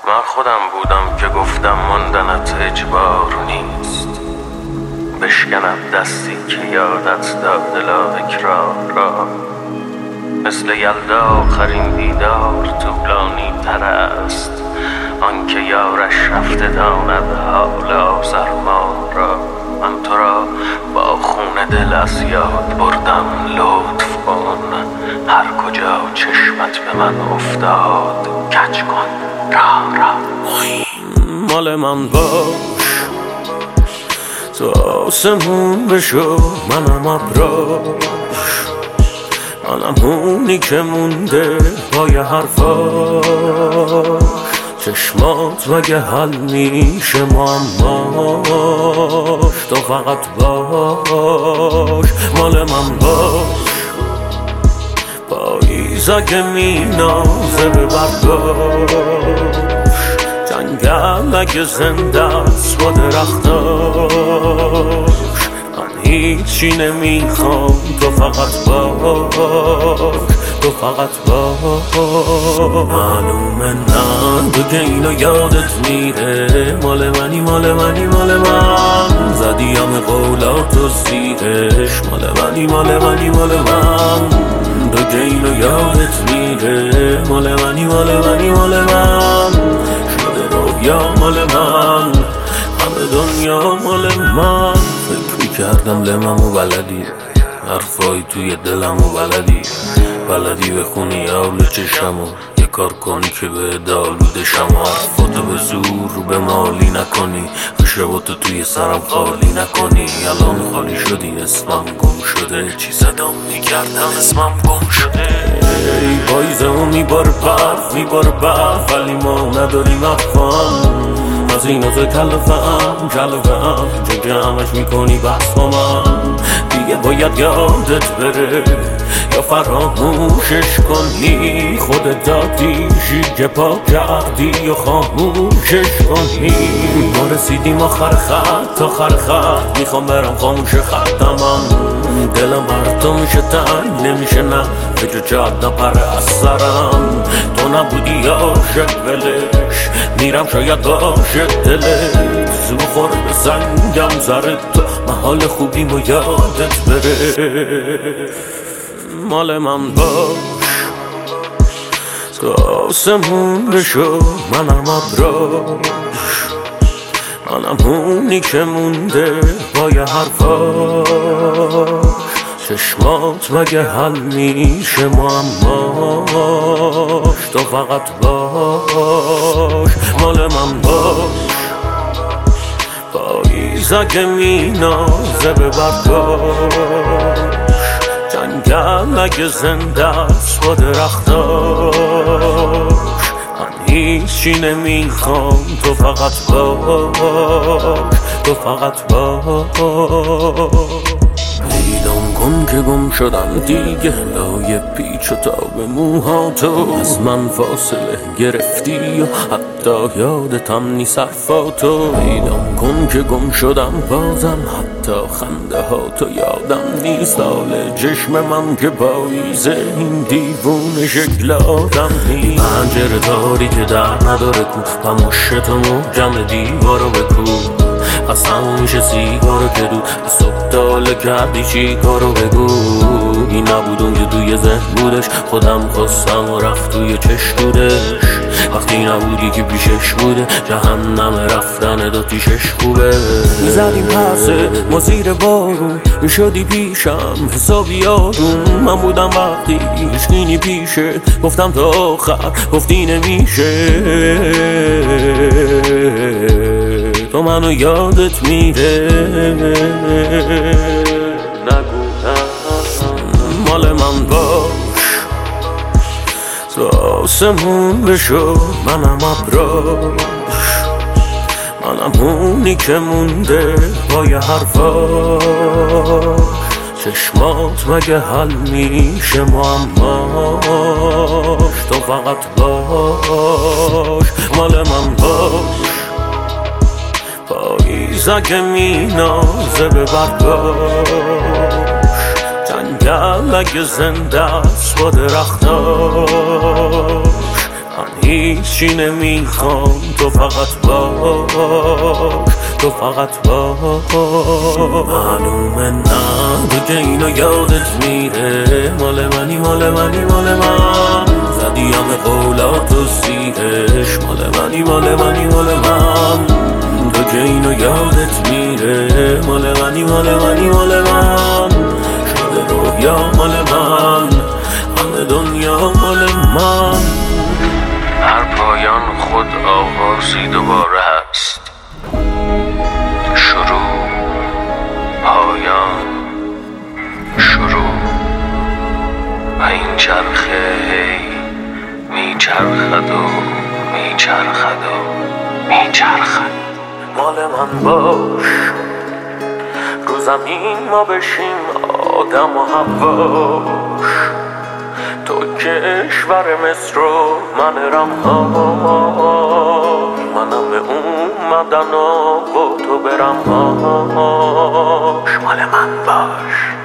من خودم بودم که گفتم ماندنت اجبار نیست، بشکند دستی که یادت داد اکرار را. مثل یلدا آخرین دیدار طولانی تر است، آنکه یارش رفته داند حال آزرما را. من تو را با خون دل از یاد بردم، لطف کن هر کجا چشمت به من افتاد کج کن را. مال من باش، تو آسمون بشو منم ابراش، منم اونی که مونده پای حرفاش. چشمات مگه حل میشه معماش، تو فقط باش. مال من باش، پاییز اگه مینازه به برداش، جنگل اگه زنده است با درختاش. من هیچی نمیخوام، تو فقط باش، تو فقط باش. معلومه نه تو که اینو یادت میره، مال منی مال منی مال من. زدی همه قولاتو زیرش، مال منی مال منی مال من. تو که اینو یادت میره، مال منی مال منی مال من. شده رویا مال من، همه دنیا مال من. فکر میکردم لممو بلدی، حرفای توی دلمو بلدی بخونی آول چشمو، یه کار کنی که به دالوده شما. حرفاتو به زور رو به مالی نکنی، خشباتو توی سرم خالی نکنی. الان خالی شدی، اسمم گم شده، چی صدام میکردم اسمم گم شده. ای پاییزمو میباره برف، ولی ما نداریم افهم. از این از کلفم چون که همش میکنی بحث با من. دیگه باید یادت بره یا فراموشش کنی، خودت دادیشی که پا کردی یا خاموشش کنی. ما رسیدیم آخر خط، میخوام برم خاموش خطم. دلم بر تو میشه تنگ، نمیشه نه فکر جاد نپره از سرم. تو نبودی عاشق ولش، میرم شاید باشه دلت. زو خور به سنگم زرد تو، محال خوبیم و یادت بره. مال من باش، تو آسمون بشو منم ابراش، منم اونی که مونده پای حرفاش. چشمات مگه حل میشه معماش، تو فقط باش. مال من باش، پاییز اگه مینازه به برداش، جنگل اگه زنده است با درختاش. من هیچی نمیخوام، تو فقط باش، تو فقط باش. پیدام کن که گم شدم دیگه، لای پیچ و تاب موهاتو. از من فاصله گرفتی و حتی یادتم نیست حرفاتو. پیدام کن که گم شدم بازم، حتی خنده هاتو یادم نیست. حال چشم من که پاییزه، این دیوونه شکل آدم نیست. پنجره داری که در نداره کو، پموشتو محکم دیوارو بکو. قسم میشه سیگارو که دود صبح تاله کردی چی کارو بگو. این نبود اون که توی ذهن بودش، خودم خواستم و رفت توی چشمودش. وقتی نبودی که پیشش بوده، جهنم رفتن دوتیشش خوبه. میزدیم پسه ما زیر بارون، میشدی پیشم حسابی آروم. من بودم وقتی هیچکی پیشه، گفتم تا آخر گفتی نمیشه. تو منو یادت میره، نگو مال من باش، تو آسمون بشو منم ابراش، منم اونی که مونده پای حرفاش. چشمات مگه حل میشه معماش، تو فقط باش. مال من باش، پاییز اگه مینازه به برداش، جنگل اگه زنده است با درختاش. من هیچی نمیخوام، تو فقط باش، تو فقط باش. معلومه نه تو که اینو یادت میره، مال منی مال منی مال من، زدی همه قولات و سیرش، مال منی مال منی مال من، تو که اینو یادت میره، مال منی مال منی مال من، شده رویا مال من، همه دنیا مال من. هر پایان خود آغازی دوباره هست، شروع پایان شروع، و این چرخه میچرخد و میچرخد و میچرخد. مال من باش، رو زمین ما بشیم آدم و حواش، تو کشور مصر و من رمهاش، منم به اومدن و تو برمهاش. مال من باش.